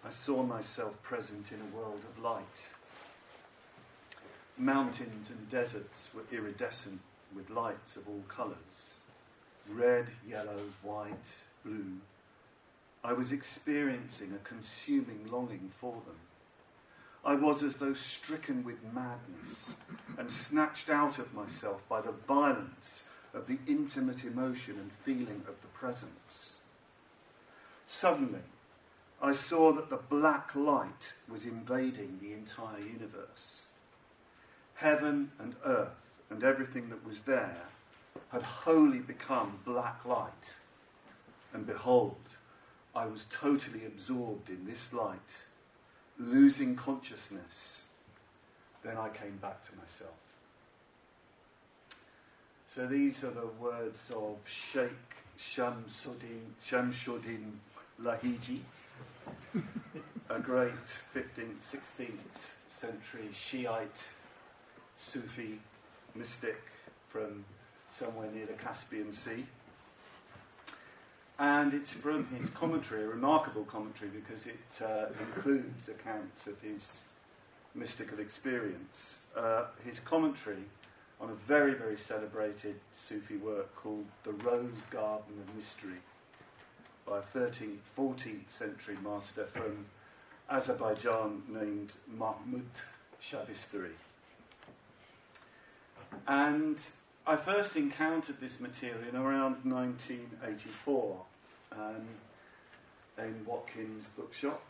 I saw myself present in a world of light. Mountains and deserts were iridescent with lights of all colours. Red, yellow, white, blue. I was experiencing a consuming longing for them. I was as though stricken with madness and snatched out of myself by the violence of the intimate emotion and feeling of the presence. Suddenly, I saw that the black light was invading the entire universe. Heaven and earth and everything that was there had wholly become black light. And behold, I was totally absorbed in this light, losing consciousness. Then I came back to myself. So these are the words of Sheikh Shamsuddin Lahiji, a great 15th, 16th century Shiite Sufi mystic from somewhere near the Caspian Sea. And it's from his commentary, a remarkable commentary, because it includes accounts of his mystical experience. His commentary on a very, very celebrated Sufi work called The Rose Garden of Mystery by a 13th, 14th century master from Azerbaijan named Mahmud Shabistari. And I first encountered this material in around 1984 in Watkins bookshop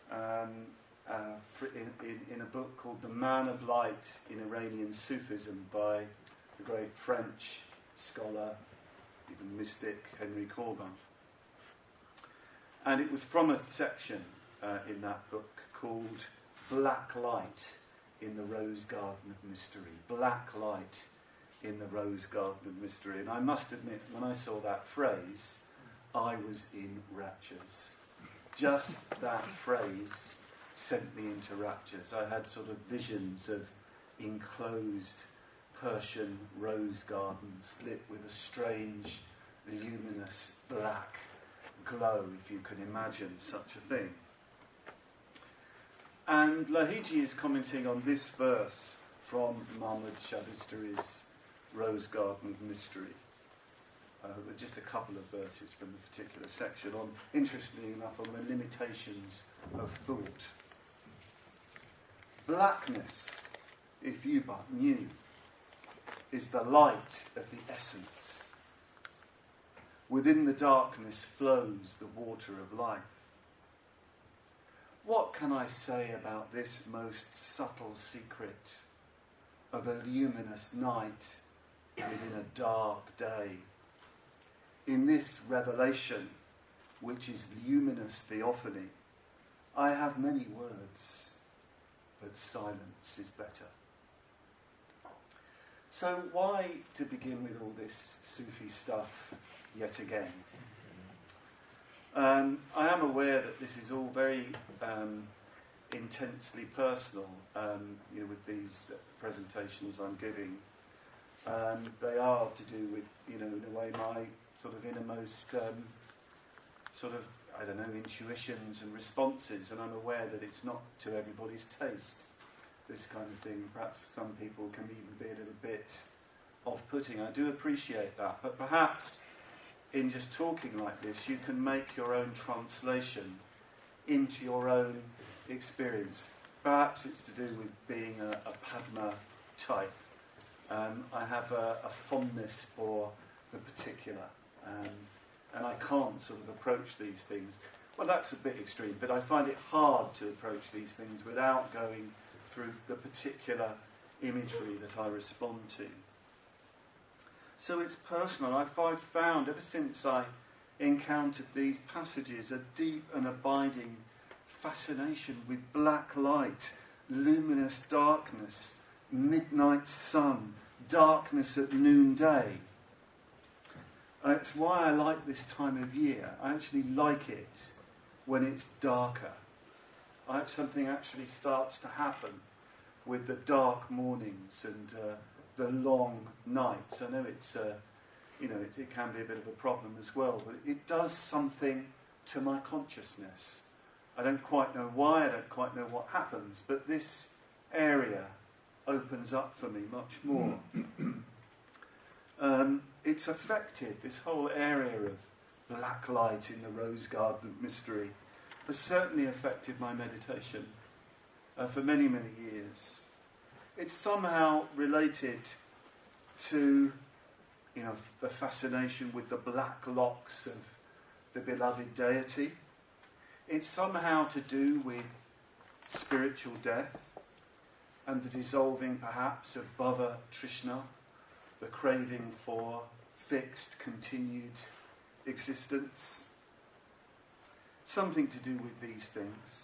in a book called The Man of Light in Iranian Sufism by the great French scholar, even mystic, Henry Corbin. And it was from a section in that book called Black Light in the Rose Garden of Mystery. Black Light in the Rose Garden of Mystery. And I must admit, when I saw that phrase, I was in raptures. Just that phrase sent me into raptures. I had sort of visions of enclosed Persian rose gardens lit with a strange, luminous black glow, if you can imagine such a thing. And Lahiji is commenting on this verse from Mahmud Shabistari's Rose Garden of Mystery. Just a couple of verses from the particular section, on, interestingly enough, on the limitations of thought. Blackness, if you but knew, is the light of the essence. Within the darkness flows the water of life. What can I say about this most subtle secret of a luminous night within a dark day? In this revelation, which is luminous theophany, I have many words, but silence is better. So why to begin with all this Sufi stuff yet again? I am aware that this is all very intensely personal, with these presentations I'm giving. They are to do with, in a way, my sort of innermost intuitions and responses, and I'm aware that it's not to everybody's taste, this kind of thing. Perhaps for some people can even be a little bit off-putting. I do appreciate that, but perhaps in just talking like this, you can make your own translation into your own experience. Perhaps it's to do with being a Padma type. I have a fondness for the particular, and I can't sort of approach these things. Well, that's a bit extreme, but I find it hard to approach these things without going through the particular imagery that I respond to. So it's personal. I've found, ever since I encountered these passages, a deep and abiding fascination with black light, luminous darkness, midnight sun, darkness at noonday. It's why I like this time of year. I actually like it when it's darker. Something actually starts to happen with the dark mornings and the long nights. I know it's, it can be a bit of a problem as well, but it does something to my consciousness. I don't quite know why, I don't quite know what happens, but this area opens up for me much more. It's affected, this whole area of black light in the rose garden of mystery has certainly affected my meditation for many, many years. It's somehow related to, the fascination with the black locks of the beloved deity. It's somehow to do with spiritual death and the dissolving, perhaps, of Bhava Trishna, the craving for fixed, continued existence. Something to do with these things.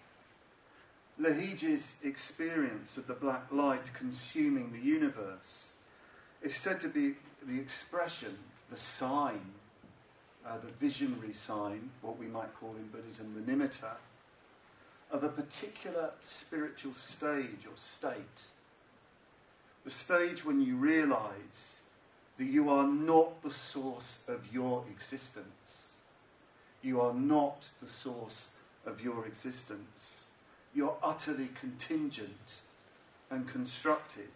Lahiji's experience of the black light consuming the universe is said to be the expression, the sign, the visionary sign, what we might call in Buddhism the nimitta, of a particular spiritual stage or state. The stage when you realise that you are not the source of your existence. You are not the source of your existence. You're utterly contingent and constructed.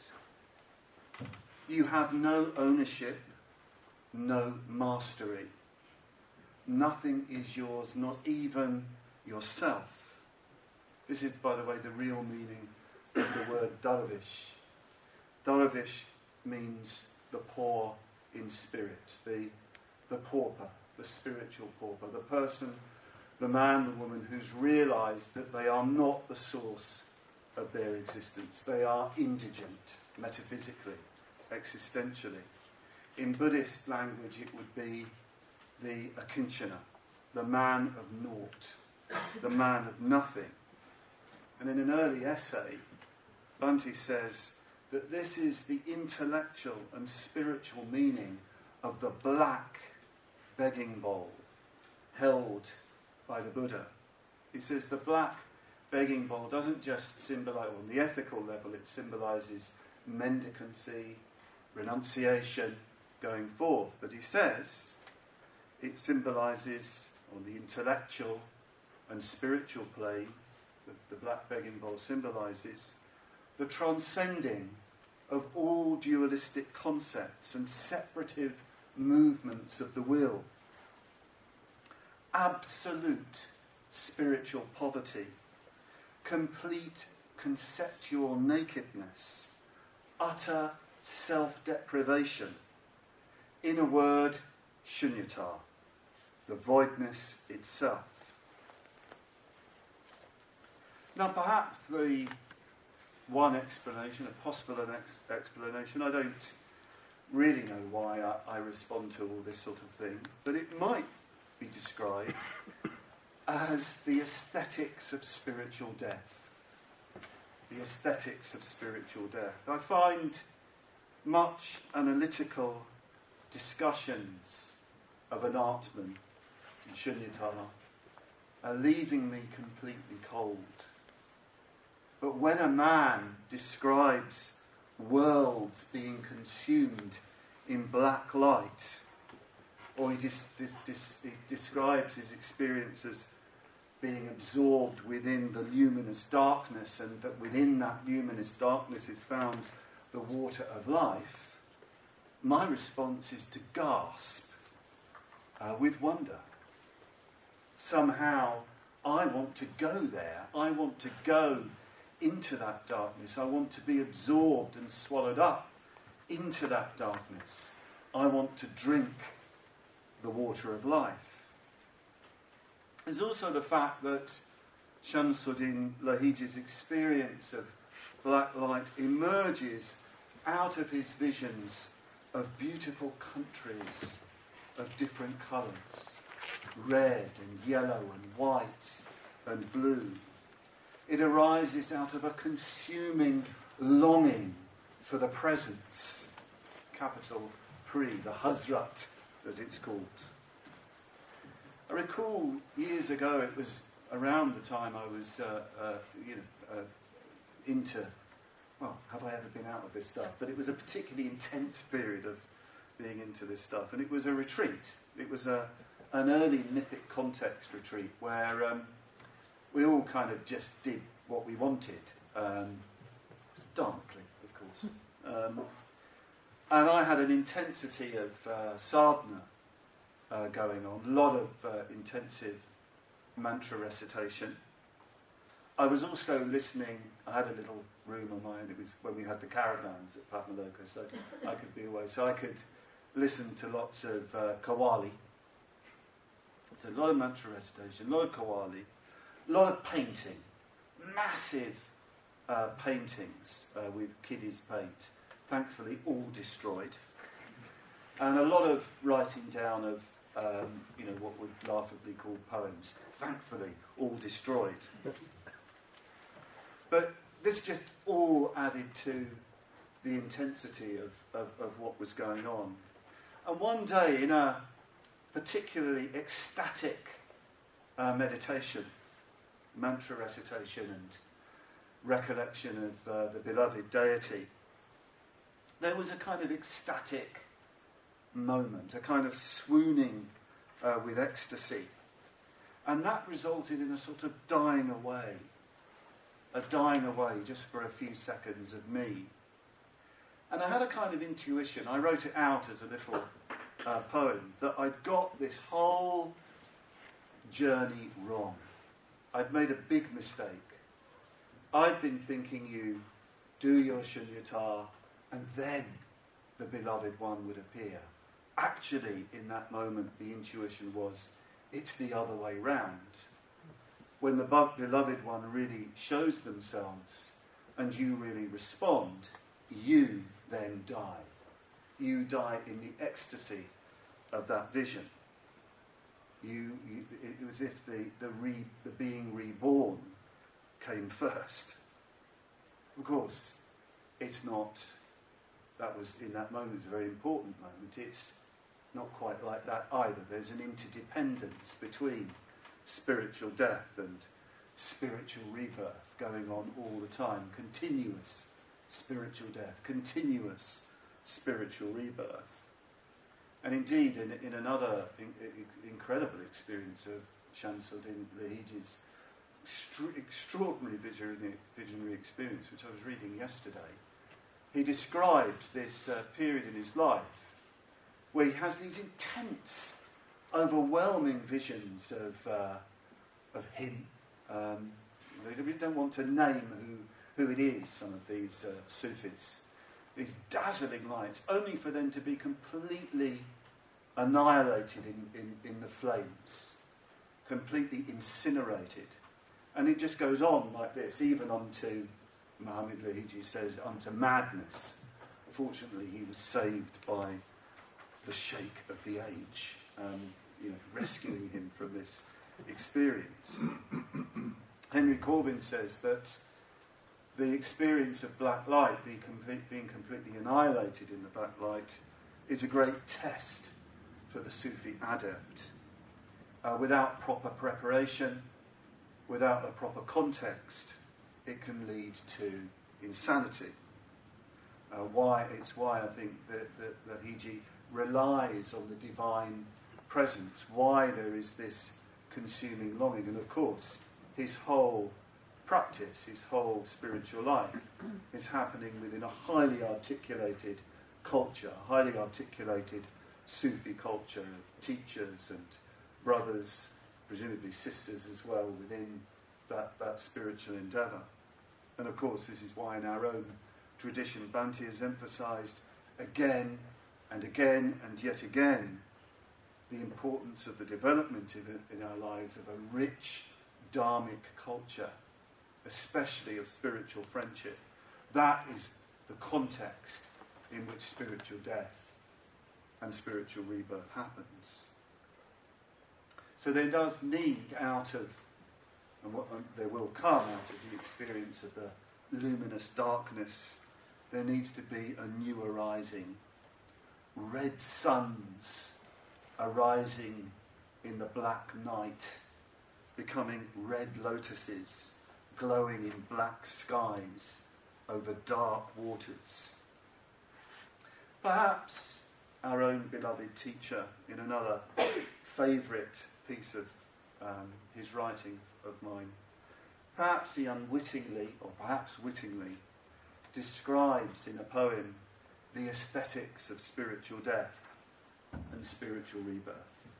You have no ownership, no mastery. Nothing is yours, not even yourself. This is, by the way, the real meaning of the word Darvish. Darvish means the poor in spirit, the pauper, the spiritual pauper, the person, the man, the woman who's realised that they are not the source of their existence. They are indigent, metaphysically, existentially. In Buddhist language, it would be the akinchana, the man of naught, the man of nothing. And in an early essay, Bhante says that this is the intellectual and spiritual meaning of the black begging bowl held by the Buddha. He says the black begging bowl doesn't just symbolise, on the ethical level, it symbolises mendicancy, renunciation, going forth. But he says it symbolises, on the intellectual and spiritual plane, the black begging bowl symbolises the transcending of all dualistic concepts and separative movements of the will. Absolute spiritual poverty, complete conceptual nakedness, utter self-deprivation. In a word, shunyata, the voidness itself. Now perhaps the one explanation, a possible explanation, I don't really know why I respond to all this sort of thing, but it might be described as the aesthetics of spiritual death. The aesthetics of spiritual death. I find much analytical discussions of an Atman in Shunyata are leaving me completely cold. But when a man describes worlds being consumed in black light, or he describes his experience as being absorbed within the luminous darkness, and that within that luminous darkness is found the water of life, my response is to gasp with wonder. Somehow I want to go there. I want to go into that darkness. I want to be absorbed and swallowed up into that darkness. I want to drink the water of life. There's also the fact that Shamsuddin Lahiji's experience of black light emerges out of his visions of beautiful countries of different colours, red and yellow and white and blue. It arises out of a consuming longing for the presence, capital Pri, the Hazrat, as it's called. I recall years ago, it was around the time I was into, well, have I ever been out of this stuff? But it was a particularly intense period of being into this stuff. And it was a retreat. It was an early mythic context retreat where we all kind of just did what we wanted, darkly, of course. And I had an intensity of sadhana going on, a lot of intensive mantra recitation. I was also listening, I had a little room on my own, it was when we had the caravans at Padmaloka, so I could be away. So I could listen to lots of Qawwali. So a lot of mantra recitation, a lot of Qawwali, a lot of painting, massive paintings with kiddies paint, thankfully all destroyed. And a lot of writing down of, what would laughably call poems, thankfully all destroyed. But this just all added to the intensity of what was going on. And one day, in a particularly ecstatic meditation, mantra recitation and recollection of the beloved deity, there was a kind of ecstatic moment, a kind of swooning with ecstasy. And that resulted in a sort of dying away just for a few seconds of me. And I had a kind of intuition, I wrote it out as a little poem, that I'd got this whole journey wrong. I'd made a big mistake. I'd been thinking you do your shunyata and then the beloved one would appear. Actually, in that moment, the intuition was, it's the other way round. When the beloved one really shows themselves and you really respond, you then die. You die in the ecstasy of that vision. It was as if the being reborn came first. Of course, it's not. That was in that moment. It's a very important moment. It's not quite like that either. There's an interdependence between spiritual death and spiritual rebirth going on all the time. Continuous spiritual death, continuous spiritual rebirth. And indeed, in another incredible experience of Shamsuddin Lahiji's extraordinary visionary experience, which I was reading yesterday, he describes this period in his life where he has these intense, overwhelming visions of him. They really don't want to name who it is, some of these Sufis. These dazzling lights, only for them to be completely annihilated in the flames, completely incinerated. And it just goes on like this, even onto, Muhammad Lahiji says, onto madness. Fortunately, he was saved by the Sheikh of the age, rescuing him from this experience. Henry Corbin says that the experience of black light, being completely annihilated in the black light, is a great test for the Sufi adept. Without proper preparation, without a proper context, it can lead to insanity. It's why I think that Lahiji relies on the divine presence, why there is this consuming longing. And of course, his whole practice, his whole spiritual life is happening within a highly articulated culture, a highly articulated Sufi culture of teachers and brothers, presumably sisters as well, within that spiritual endeavour. And of course, this is why in our own tradition, Bhante has emphasised again and again and yet again the importance of the development in our lives of a rich dharmic culture, especially of spiritual friendship. That is the context in which spiritual death and spiritual rebirth happens. So there does need out of, and there will come out of the experience of the luminous darkness, there needs to be a new arising. Red suns arising in the black night, becoming red lotuses, glowing in black skies over dark waters. Perhaps our own beloved teacher, in another favourite piece of his writing of mine, perhaps he unwittingly, or perhaps wittingly, describes in a poem the aesthetics of spiritual death and spiritual rebirth.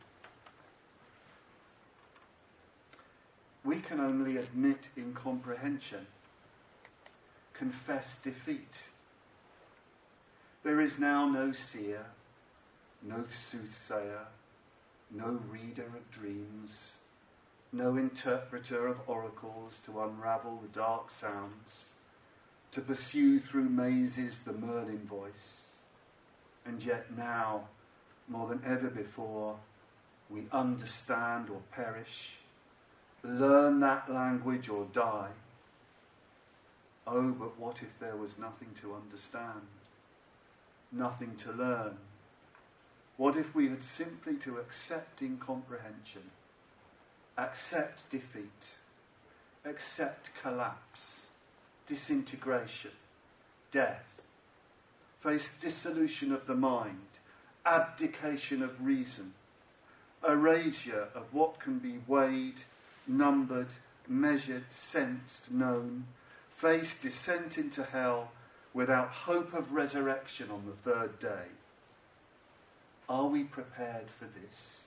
We can only admit incomprehension, confess defeat. There is now no seer, no soothsayer, no reader of dreams, no interpreter of oracles to unravel the dark sounds, to pursue through mazes the Merlin voice. And yet now, more than ever before, we understand or perish, learn that language or die. Oh, but what if there was nothing to understand, nothing to learn? What if we had simply to accept incomprehension, accept defeat, accept collapse, disintegration, death, face dissolution of the mind, abdication of reason, erasure of what can be weighed, numbered, measured, sensed, known, face descent into hell without hope of resurrection on the third day? Are we prepared for this?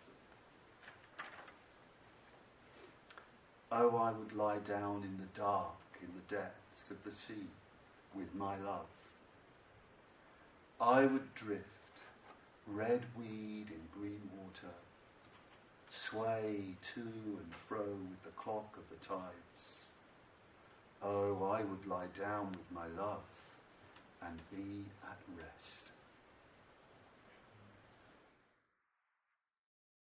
Oh, I would lie down in the dark, in the depths of the sea, with my love. I would drift, red weed in green water, sway to and fro with the clock of the tides. Oh, I would lie down with my love and be at rest.